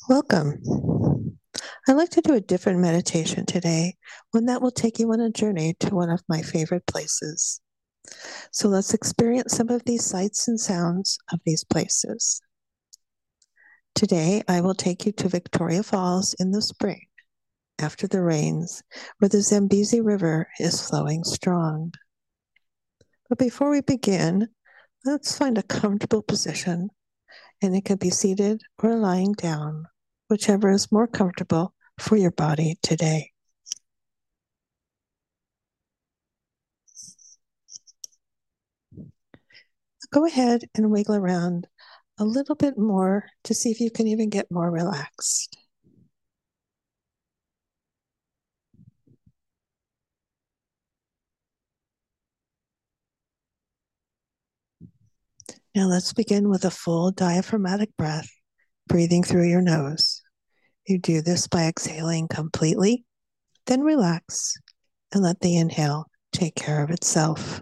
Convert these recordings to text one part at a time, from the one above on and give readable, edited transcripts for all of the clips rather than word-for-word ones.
Welcome. I'd like to do a different meditation today, one that will take you on a journey to one of my favorite places. So let's experience some of these sights and sounds of these places. Today, I will take you to Victoria Falls in the spring, after the rains, where the Zambezi River is flowing strong. But before we begin, let's find a comfortable position, and it can be seated or lying down, whichever is more comfortable for your body today. Go ahead and wiggle around a little bit more to see if you can even get more relaxed. Now let's begin with a full diaphragmatic breath, breathing through your nose. You do this by exhaling completely, then relax and let the inhale take care of itself.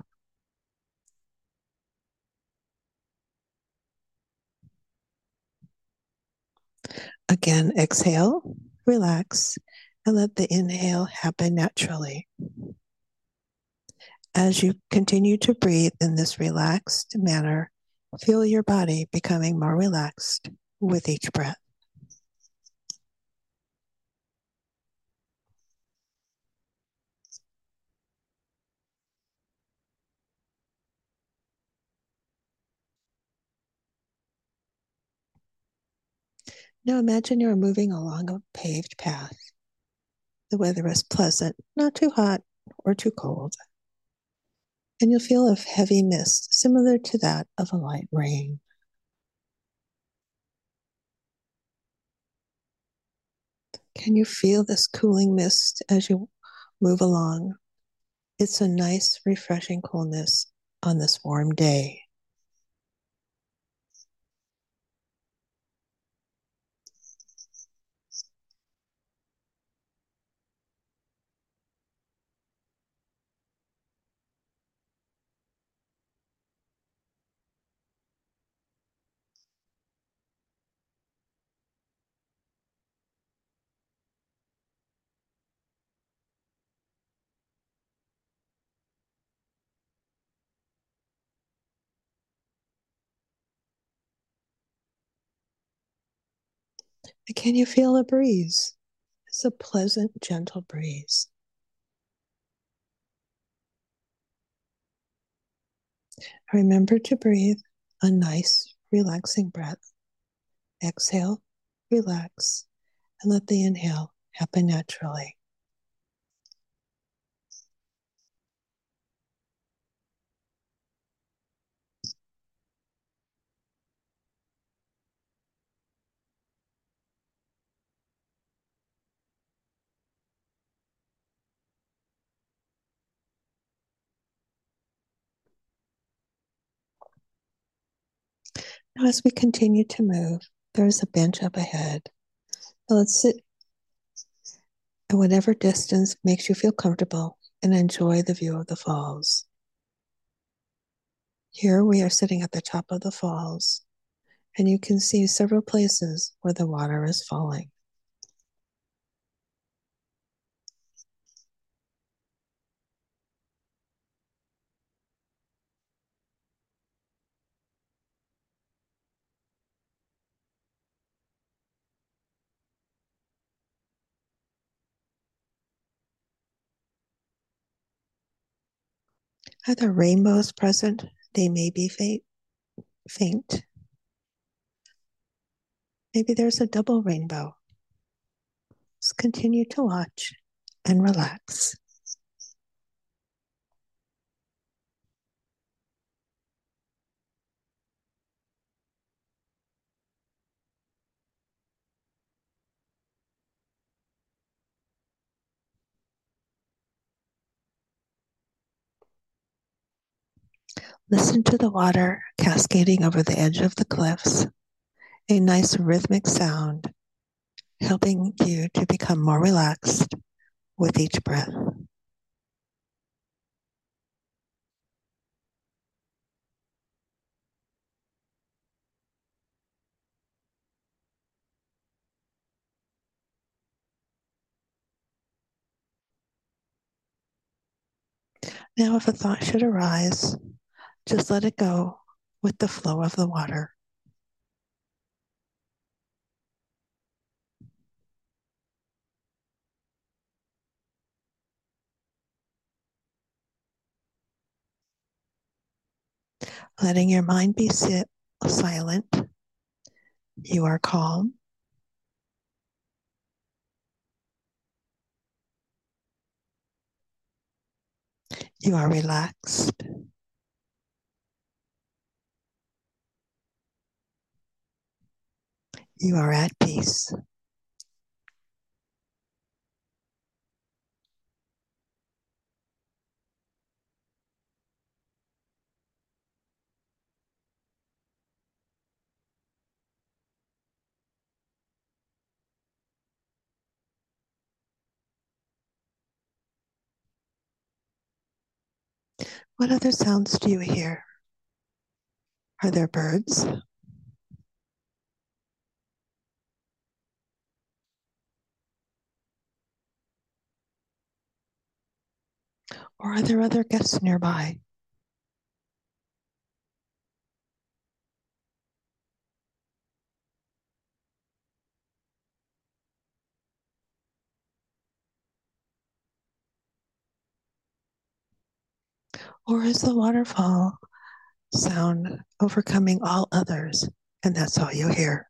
Again, exhale, relax, and let the inhale happen naturally. As you continue to breathe in this relaxed manner, feel your body becoming more relaxed with each breath. Now imagine you're moving along a paved path. The weather is pleasant, not too hot or too cold. And you'll feel a heavy mist similar to that of a light rain. Can you feel this cooling mist as you move along? It's a nice, refreshing coolness on this warm day. Can you feel a breeze? It's a pleasant, gentle breeze. Remember to breathe a nice, relaxing breath. Exhale, relax, and let the inhale happen naturally. Now, as we continue to move, there is a bench up ahead. Now let's sit at whatever distance makes you feel comfortable and enjoy the view of the falls. Here we are sitting at the top of the falls, and you can see several places where the water is falling. Are there rainbows present? They may be faint. Maybe there's a double rainbow. Let's continue to watch and relax. Listen to the water cascading over the edge of the cliffs, a nice rhythmic sound, helping you to become more relaxed with each breath. Now, if a thought should arise, just let it go with the flow of the water. Letting your mind be silent. You are calm. You are relaxed. You are at peace. What other sounds do you hear? Are there birds? Or are there other guests nearby? Or is the waterfall sound overcoming all others, and that's all you hear?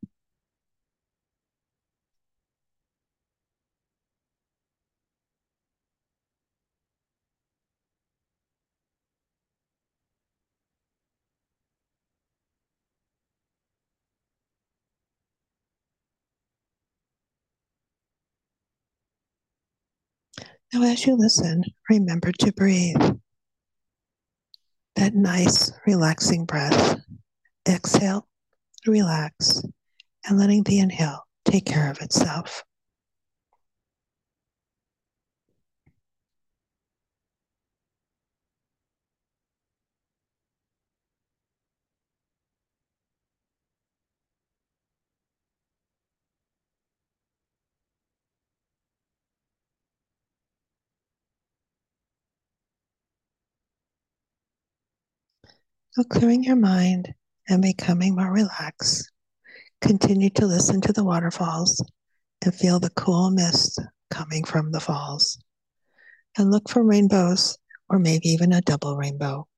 Now, as you listen, remember to breathe. That nice, relaxing breath. Exhale, relax, and letting the inhale take care of itself. So, clearing your mind and becoming more relaxed, continue to listen to the waterfalls and feel the cool mist coming from the falls. And look for rainbows or maybe even a double rainbow.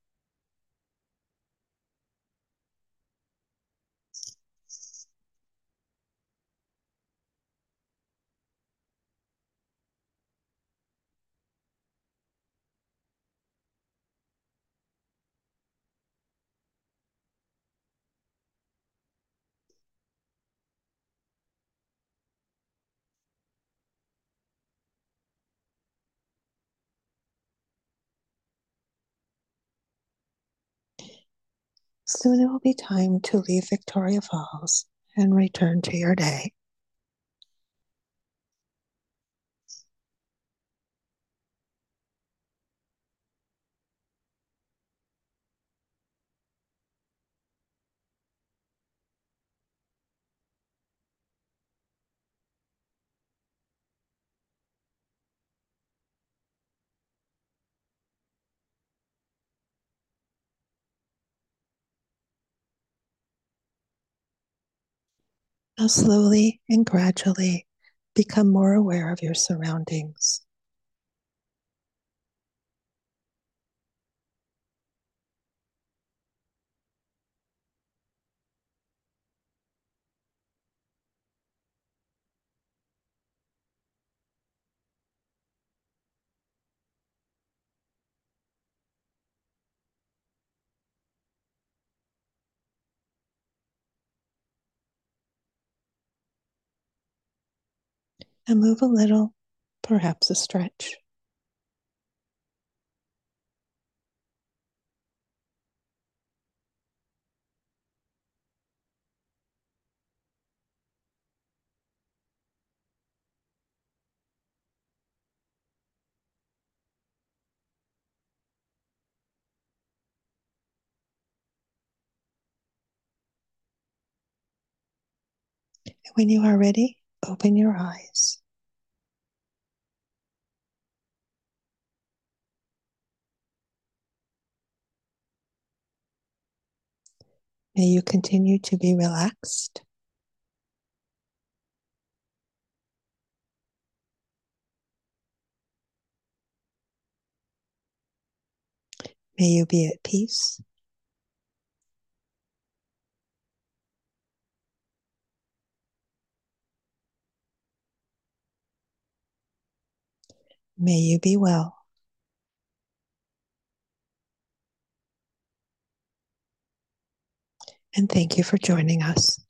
Soon it will be time to leave Victoria Falls and return to your day. Now, slowly and gradually become more aware of your surroundings. And move a little, perhaps a stretch. When you are ready, open your eyes. May you continue to be relaxed. May you be at peace. May you be well. And thank you for joining us.